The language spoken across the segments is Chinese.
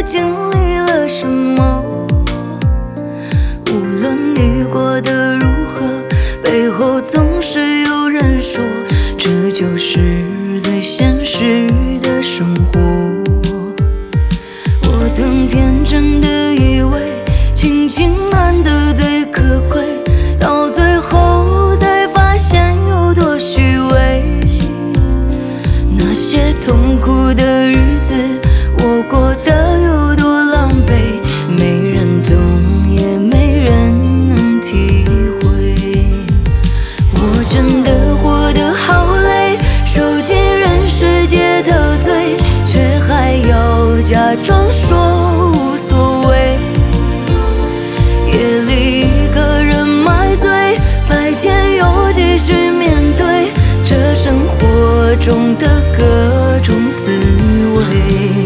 经历了什么，无论你过得如何，背后总是有人说，这就是最现实的生活。我曾天真的以为亲情难得最可贵，到最后才发现有多虚伪。那些痛苦的日子我过得有多狼狈，没人懂也没人能体会。我真的活得好累，受尽人世间的罪，却还要假装说无所谓。夜里一个人买醉，白天又继续面对这生活中的各种滋味。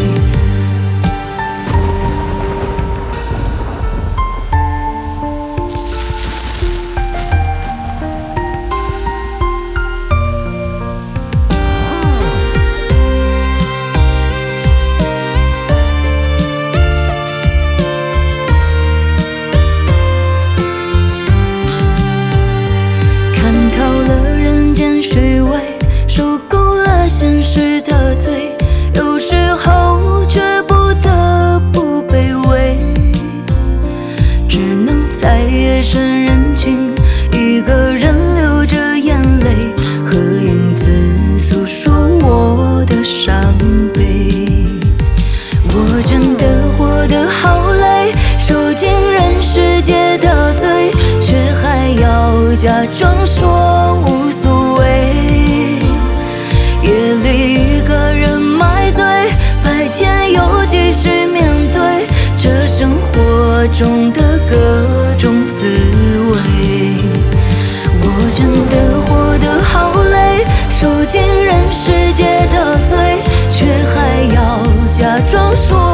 看透了人间虚伪，受够了现实的罪，有时候却不得不卑微，只能在夜深人静，一个人流着眼泪，和影子诉说我的伤悲。我真的活得好累，受尽人世间的罪，却还要假装说无所谓。夜里一个人买醉，白天又继续面对这生活中的各种滋味。我真的活得好累，受尽人世间的罪，却还要假装说